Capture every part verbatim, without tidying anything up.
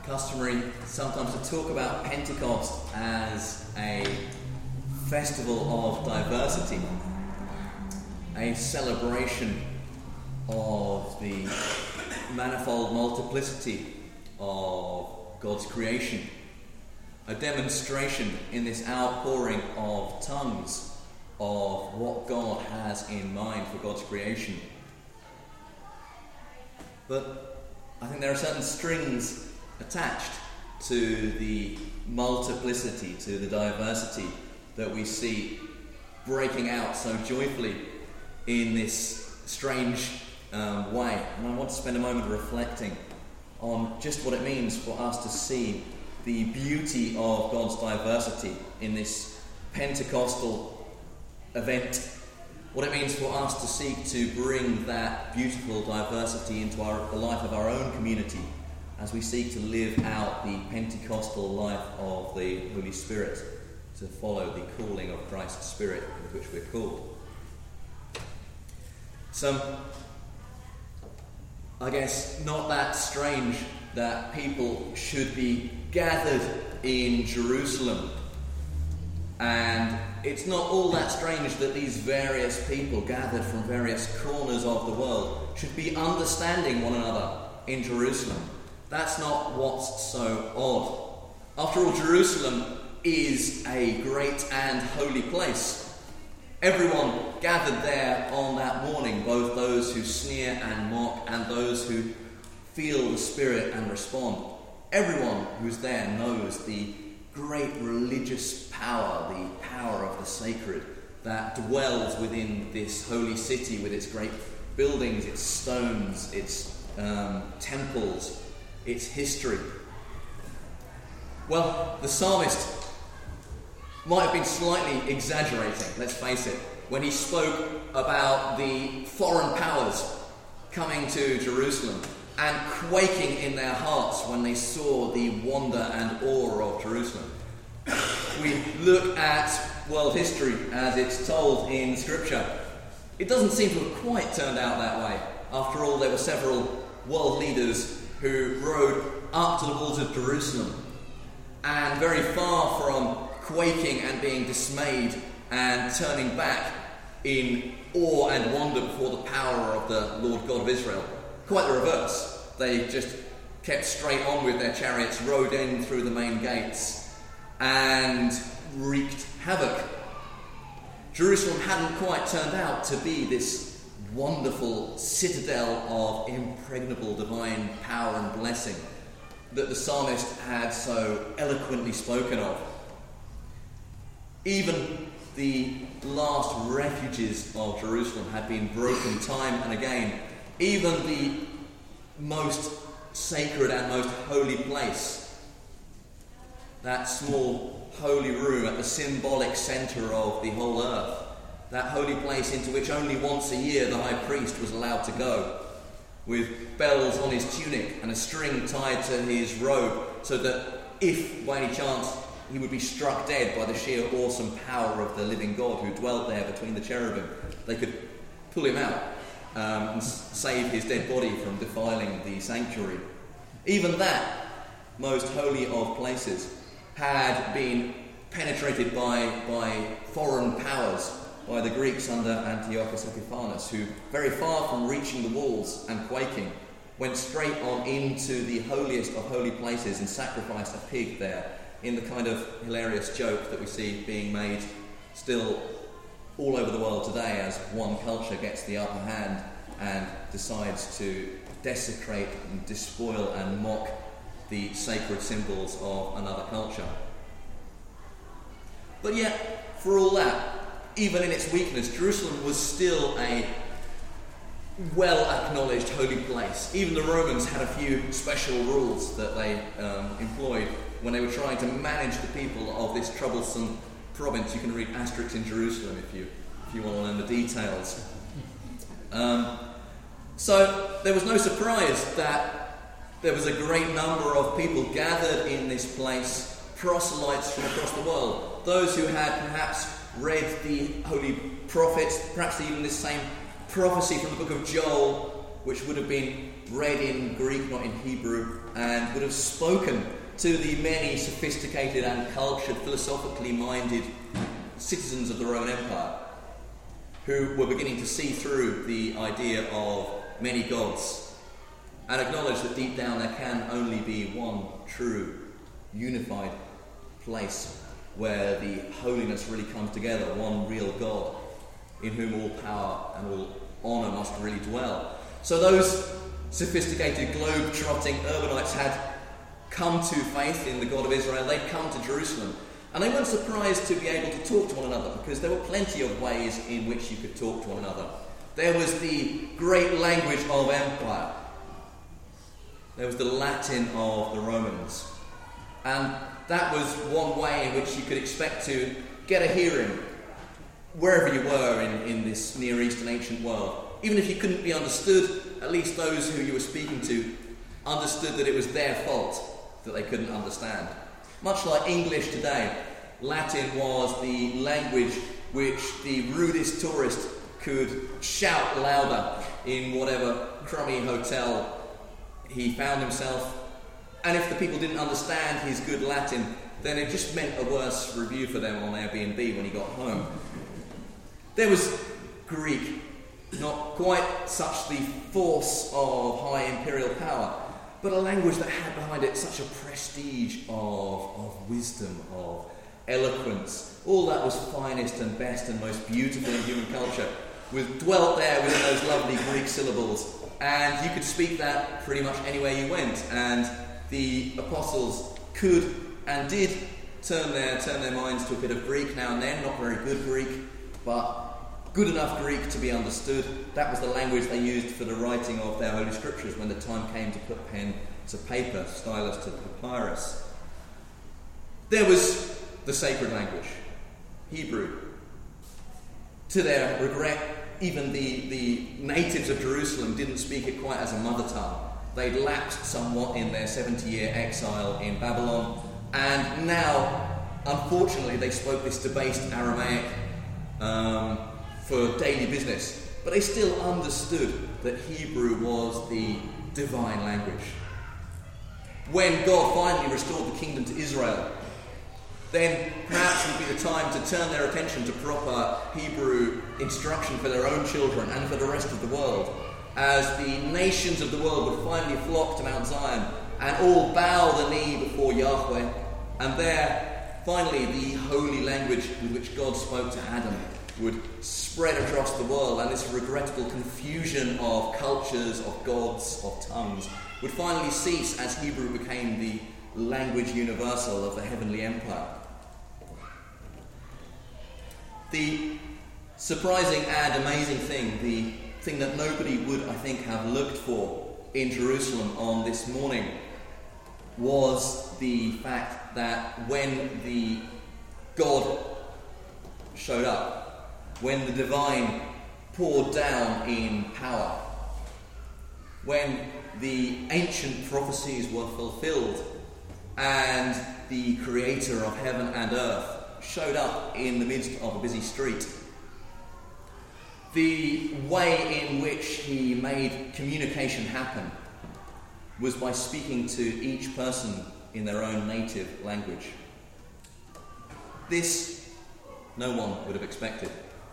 customary sometimes to talk about Pentecost as a festival of diversity, a celebration of the manifold multiplicity of God's creation, a demonstration in this outpouring of tongues of what God has in mind for God's creation. But I think there are certain strings attached to the multiplicity, to the diversity that we see breaking out so joyfully in this strange um, way. And I want to spend a moment reflecting on just what it means for us to see the beauty of God's diversity in this Pentecostal event. What it means for us to seek to bring that beautiful diversity into our, the life of our own community as we seek to live out the Pentecostal life of the Holy Spirit, to follow the calling of Christ's Spirit with which we're called. So, I guess not that strange that people should be gathered in Jerusalem. And it's not all that strange that these various people gathered from various corners of the world should be understanding one another in Jerusalem. That's not what's so odd. After all, Jerusalem is a great and holy place. Everyone gathered there on that morning, both those who sneer and mock and those who feel the Spirit and respond. Everyone who's there knows the great religious power, the power of the sacred that dwells within this holy city with its great buildings, its stones, its um, temples, its history. Well, the psalmist might have been slightly exaggerating, let's face it, when he spoke about the foreign powers coming to Jerusalem and quaking in their hearts when they saw the wonder and awe of Jerusalem. We look at world history as it's told in Scripture. It doesn't seem to have quite turned out that way. After all, there were several world leaders who rode up to the walls of Jerusalem, and very far from quaking and being dismayed and turning back in awe and wonder before the power of the Lord God of Israel. Quite the reverse. They just kept straight on with their chariots, rode in through the main gates, and wreaked havoc. Jerusalem hadn't quite turned out to be this wonderful citadel of impregnable divine power and blessing that the psalmist had so eloquently spoken of. Even the last refuges of Jerusalem had been broken time and again. Even the most sacred and most holy place, that small holy room at the symbolic centre of the whole earth, that holy place into which only once a year the high priest was allowed to go, with bells on his tunic and a string tied to his robe, so that if by any chance he would be struck dead by the sheer awesome power of the living God who dwelt there between the cherubim, they could pull him out um, and save his dead body from defiling the sanctuary. Even that most holy of places had been penetrated by, by foreign powers, by the Greeks under Antiochus Epiphanes, who, very far from reaching the walls and quaking, went straight on into the holiest of holy places and sacrificed a pig there, in the kind of hilarious joke that we see being made still all over the world today as one culture gets the upper hand and decides to desecrate and despoil and mock the sacred symbols of another culture. But yet, for all that, even in its weakness, Jerusalem was still a well-acknowledged holy place. Even the Romans had a few special rules that they um, employed when they were trying to manage the people of this troublesome province. You can read Asterix in Jerusalem if you if you want to learn the details. Um, so there was no surprise that there was a great number of people gathered in this place, proselytes from across the world, those who had perhaps read the holy prophets, perhaps even this same prophecy from the book of Joel which would have been read in Greek, not in Hebrew, and would have spoken to the many sophisticated and cultured, philosophically minded citizens of the Roman Empire, who were beginning to see through the idea of many gods and acknowledge that deep down there can only be one true, unified place where the holiness really comes together, one real God in whom all power and all honour must really dwell. So those sophisticated, globe-trotting urbanites had come to faith in the God of Israel. They'd come to Jerusalem. And they weren't surprised to be able to talk to one another, because there were plenty of ways in which you could talk to one another. There was the great language of empire. There was the Latin of the Romans. And that was one way in which you could expect to get a hearing wherever you were in, in this Near Eastern ancient world. Even if you couldn't be understood, at least those who you were speaking to understood that it was their fault that they couldn't understand. Much like English today, Latin was the language which the rudest tourist could shout louder in whatever crummy hotel he found himself. And if the people didn't understand his good Latin, then it just meant a worse review for them on Airbnb when he got home. There was Greek, not quite such the force of high imperial power, but a language that had behind it such a prestige of, of wisdom, of eloquence. All that was finest and best and most beautiful in human culture was dwelt there within those lovely Greek syllables. And you could speak that pretty much anywhere you went. And the apostles could and did turn their, turn their minds to a bit of Greek now and then, not very good Greek, but good enough Greek to be understood. That was the language they used for the writing of their Holy Scriptures when the time came to put pen to paper, stylus to papyrus. There was the sacred language, Hebrew. To their regret, even the, the natives of Jerusalem didn't speak it quite as a mother tongue. They'd lapsed somewhat in their seventy-year exile in Babylon, and now, unfortunately, they spoke this debased Aramaic um, for daily business, but they still understood that Hebrew was the divine language. When God finally restored the kingdom to Israel, then perhaps it would be the time to turn their attention to proper Hebrew instruction for their own children and for the rest of the world, as the nations of the world would finally flock to Mount Zion and all bow the knee before Yahweh, and there, finally, the holy language with which God spoke to Adam would spread across the world, and this regrettable confusion of cultures, of gods, of tongues would finally cease as Hebrew became the language universal of the heavenly empire. The surprising and amazing thing, the thing that nobody would, I think, have looked for in Jerusalem on this morning, was the fact that when the God showed up, when the divine poured down in power, when the ancient prophecies were fulfilled and the creator of heaven and earth showed up in the midst of a busy street, the way in which he made communication happen was by speaking to each person in their own native language. This no one would have expected.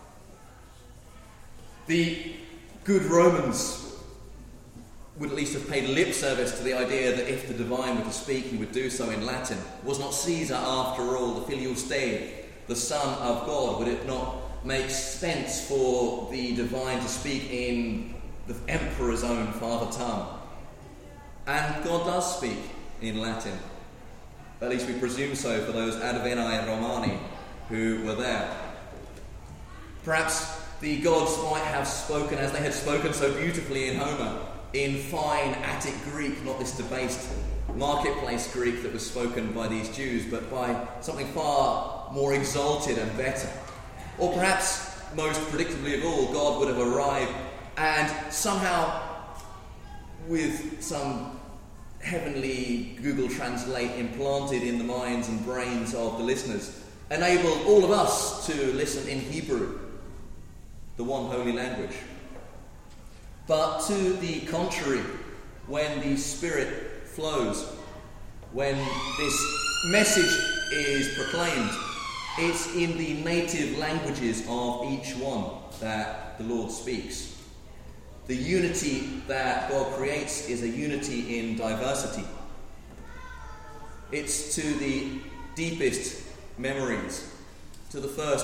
The good Romans would at least have paid lip service to the idea that if the divine were to speak, he would do so in Latin. Was not Caesar, after all, the Filius Dei, the Son of God? Would it not make sense for the divine to speak in the emperor's own father tongue? And God does speak in Latin. At least we presume so for those Advenae Romani who were there. Perhaps the gods might have spoken, as they had spoken so beautifully in Homer, in fine Attic Greek, not this debased marketplace Greek that was spoken by these Jews, but by something far more exalted and better. Or perhaps, most predictably of all, God would have arrived and somehow, with some heavenly Google Translate implanted in the minds and brains of the listeners, enabled all of us to listen in Hebrew, the one holy language. But to the contrary, when the Spirit flows, when this message is proclaimed, it's in the native languages of each one that the Lord speaks. The unity that God creates is a unity in diversity. It's to the deepest memories, to the first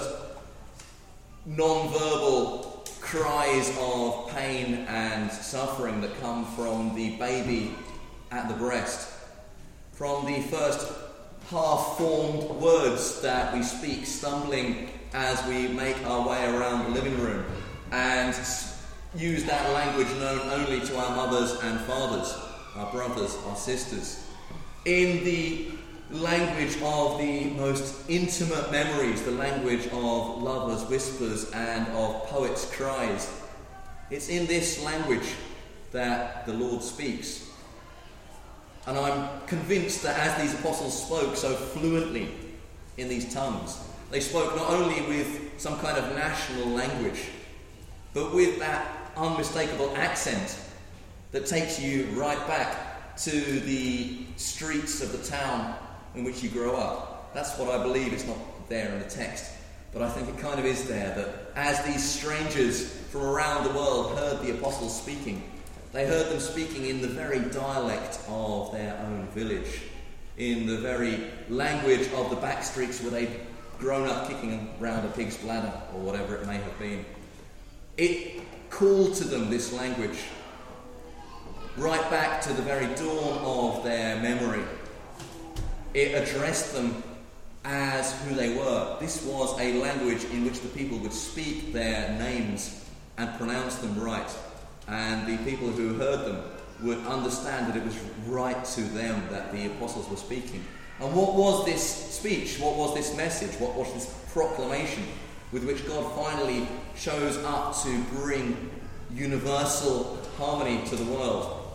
non-verbal cries of pain and suffering that come from the baby at the breast, from the first half-formed words that we speak, stumbling as we make our way around the living room, and use that language known only to our mothers and fathers, our brothers, our sisters. In the language of the most intimate memories, the language of lovers' whispers and of poets' cries, it's in this language that the Lord speaks. And I'm convinced that as these apostles spoke so fluently in these tongues, they spoke not only with some kind of national language, but with that unmistakable accent that takes you right back to the streets of the town in which you grow up. That's what I believe. It's not there in the text, but I think it kind of is there, that as these strangers from around the world heard the apostles speaking, they heard them speaking in the very dialect of their own village, in the very language of the back streets where they'd grown up kicking around a pig's bladder or whatever it may have been. It called to them, this language, right back to the very dawn of their memory. It addressed them as who they were. This was a language in which the people would speak their names and pronounce them right. And the people who heard them would understand that it was right to them that the apostles were speaking. And what was this speech? What was this message? What was this proclamation with which God finally shows up to bring universal harmony to the world?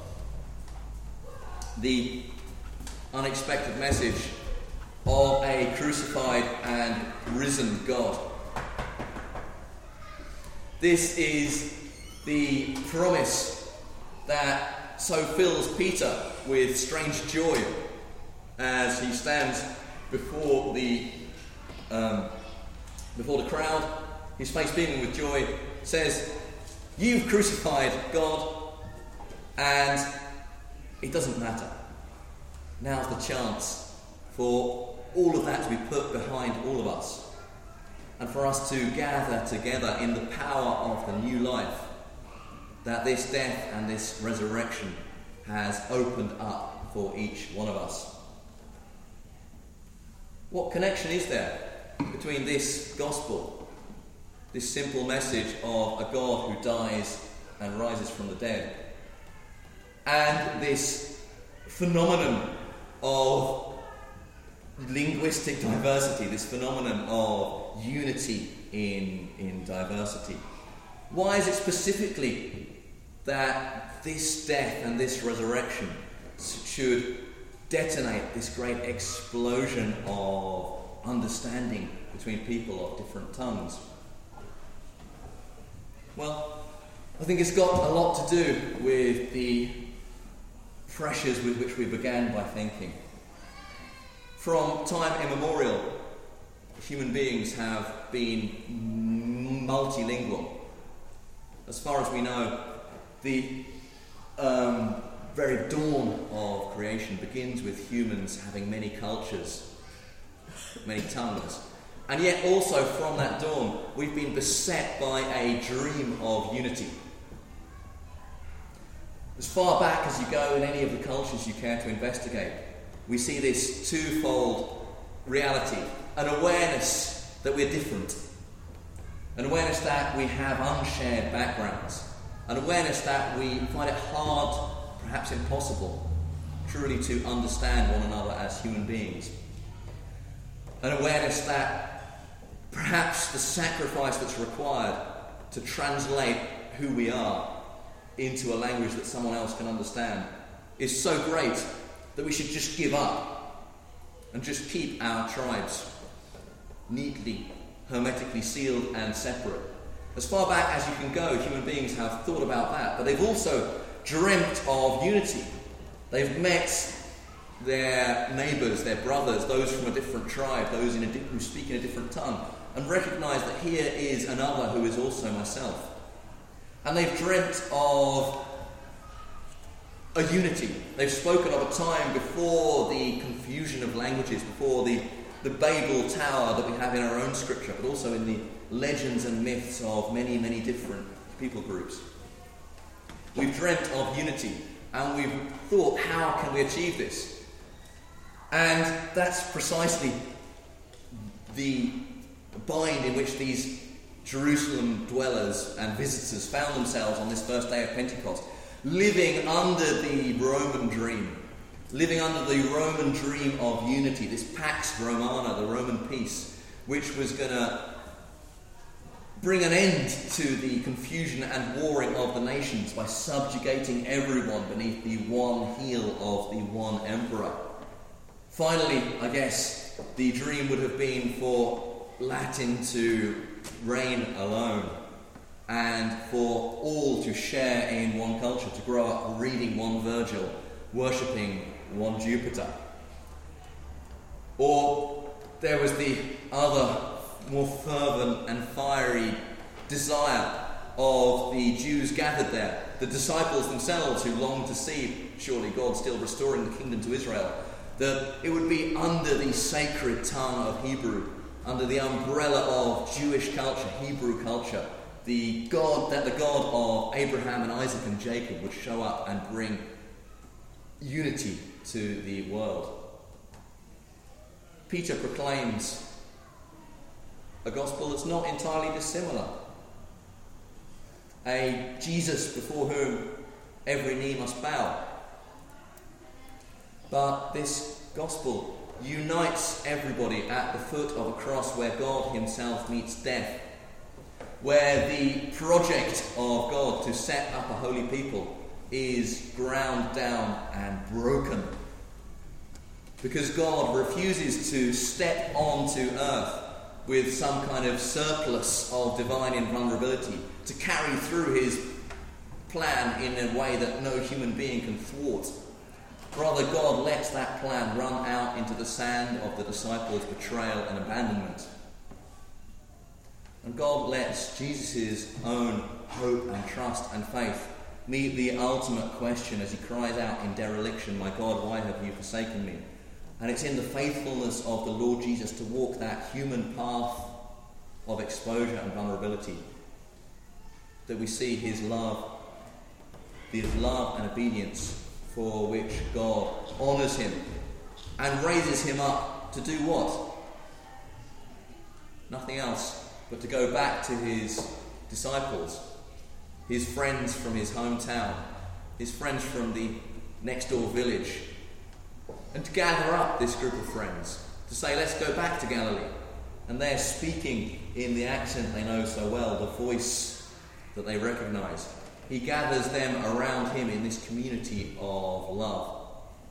The unexpected message of a crucified and risen God. This is the promise that so fills Peter with strange joy as he stands before the um, before the crowd, his face beaming with joy, says, "You've crucified God, and it doesn't matter. Now's the chance for all of that to be put behind all of us, and for us to gather together in the power of the new life that this death and this resurrection has opened up for each one of us." What connection is there between this gospel, this simple message of a God who dies and rises from the dead, and this phenomenon of linguistic diversity, this phenomenon of unity in, in diversity? Why is it specifically that this death and this resurrection should detonate this great explosion of understanding between people of different tongues? Well, I think it's got a lot to do with the pressures with which we began by thinking. From time immemorial, human beings have been multilingual. As far as we know, the um, very dawn of creation begins with humans having many cultures, many tongues. And yet also from that dawn, we've been beset by a dream of unity. As far back as you go in any of the cultures you care to investigate, we see this twofold reality: an awareness that we're different, an awareness that we have unshared backgrounds, an awareness that we find it hard, perhaps impossible, truly to understand one another as human beings, an awareness that perhaps the sacrifice that's required to translate who we are into a language that someone else can understand is so great that we should just give up and just keep our tribes neatly, hermetically sealed and separate, As far back as you can go, human beings have thought about that, but they've also dreamt of unity. They've met their neighbours, their brothers, those from a different tribe, those in a di- who speak in a different tongue, and recognise that here is another who is also myself. And they've dreamt of a unity. They've spoken of a time before the confusion of languages, before the, the Babel Tower that we have in our own scripture, but also in the legends and myths of many, many different people groups. We've dreamt of unity, and we've thought, how can we achieve this? And that's precisely the bind in which these Jerusalem dwellers and visitors found themselves on this first day of Pentecost, living under the Roman dream, living under the Roman dream of unity, this Pax Romana, the Roman peace, which was going to bring an end to the confusion and warring of the nations by subjugating everyone beneath the one heel of the one emperor. Finally, I guess, the dream would have been for Latin to reign alone and for all to share in one culture, to grow up reading one Virgil, worshipping one Jupiter. Or there was the other, more fervent and fiery desire of the Jews gathered there, the disciples themselves who longed to see, surely God still restoring the kingdom to Israel, that it would be under the sacred tongue of Hebrew, under the umbrella of Jewish culture, Hebrew culture, the God that the God of Abraham and Isaac and Jacob would show up and bring unity to the world. Peter proclaims a gospel that's not entirely dissimilar. A Jesus before whom every knee must bow. But this gospel unites everybody at the foot of a cross where God himself meets death, where the project of God to set up a holy people is ground down and broken. Because God refuses to step onto earth with some kind of surplus of divine invulnerability, to carry through his plan in a way that no human being can thwart. Rather, God lets that plan run out into the sand of the disciples' betrayal and abandonment. And God lets Jesus' own hope and trust and faith meet the ultimate question as he cries out in dereliction, "My God, why have you forsaken me?" And it's in the faithfulness of the Lord Jesus to walk that human path of exposure and vulnerability that we see his love, his love and obedience for which God honours him and raises him up to do what? Nothing else but to go back to his disciples, his friends from his hometown, his friends from the next door village, and to gather up this group of friends, to say, let's go back to Galilee. And they're speaking in the accent they know so well, the voice that they recognise. He gathers them around him in this community of love.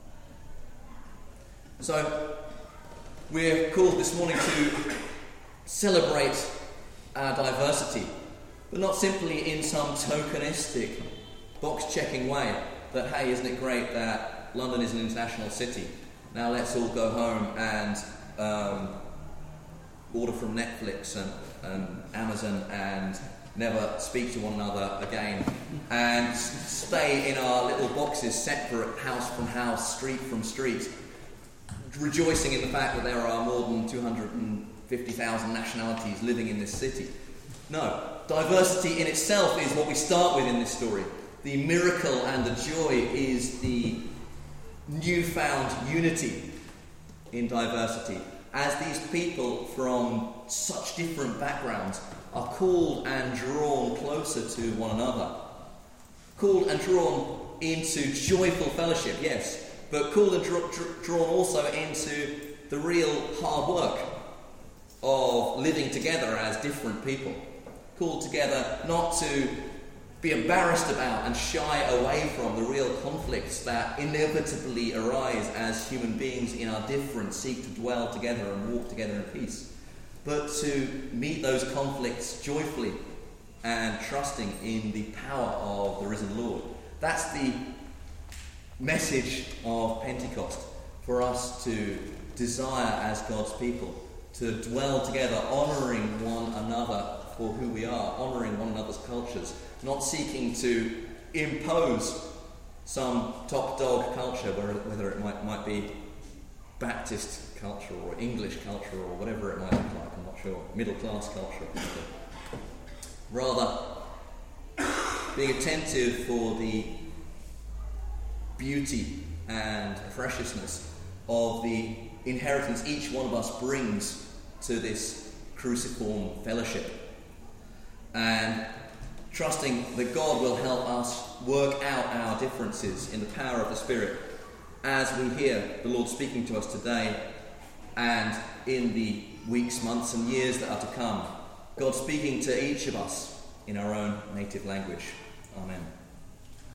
So, we're called this morning to celebrate our diversity, but not simply in some tokenistic, box-checking way that, hey, isn't it great that London is an international city? Now let's all go home and um, order from Netflix and, and Amazon and never speak to one another again, and stay in our little boxes, separate, house from house, street from street, rejoicing in the fact that there are more than two hundred fifty thousand nationalities living in this city. No, diversity in itself is what we start with in this story. The miracle and the joy is the newfound unity in diversity, as these people from such different backgrounds are called and drawn closer to one another. Called and drawn into joyful fellowship, yes, but called and dra- dra- drawn also into the real hard work of living together as different people. Called together not to be embarrassed about and shy away from the real conflicts that inevitably arise as human beings in our difference seek to dwell together and walk together in peace, but to meet those conflicts joyfully and trusting in the power of the risen Lord. That's the message of Pentecost, for us to desire as God's people, to dwell together, honouring one another for who we are, honouring one another's cultures, not seeking to impose some top dog culture, whether it might, might be Baptist culture or English culture or whatever it might look like, I'm not sure, middle class culture. Rather, being attentive for the beauty and preciousness of the inheritance each one of us brings to this cruciform fellowship, and trusting that God will help us work out our differences in the power of the Spirit as we hear the Lord speaking to us today and in the weeks, months and years that are to come. God speaking to each of us in our own native language. Amen.